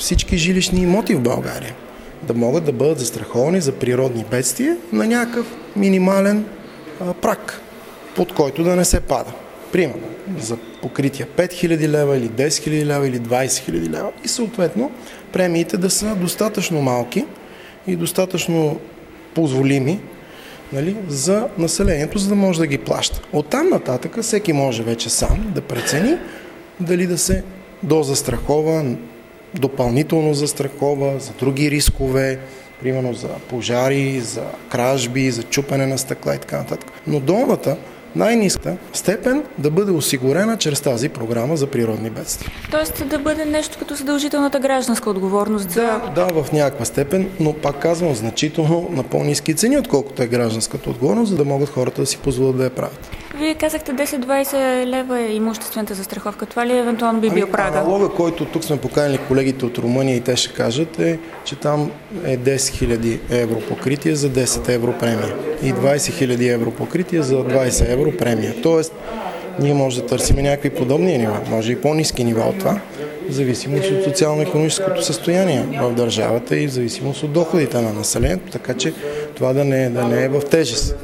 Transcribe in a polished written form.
всички жилищни имоти в България да могат да бъдат застраховани за природни бедствия на някакъв минимален праг, под който да не се пада. Примерно за покритие 5000 лева или 10 000 лева или 20 000 лева и съответно премиите да са достатъчно малки и достатъчно позволими, нали, за населението, за да може да ги плаща. Оттам нататък всеки може вече сам да прецени дали да се дозастрахова, допълнително застрахова за други рискове, примерно за пожари, за кражби, за чупене на стъкла и така нататък. Но долната, най-ниската степен да бъде осигурена чрез тази програма за природни бедствия. Тоест да бъде нещо като задължителната гражданска отговорност за... Да, в някаква степен, но пак казвам значително на по-ниски цени, отколкото е гражданската отговорност, за да могат хората да си позволят да я правят. Вие казахте 10-20 лева е имуществената застраховка. Това ли евентуално би бил прага? Аналога, който тук сме поканили колегите от Румъния и те ще кажат, е, че там е 10 000 евро покритие за 10 евро премия и 20 000 евро покритие за 20 евро премия. Тоест, ние може да търсим някакви подобни нива, може и по-ниски нива от това, в зависимост от социално-икономическото състояние в държавата и в зависимост от доходите на населението, така че това да не е в тежест.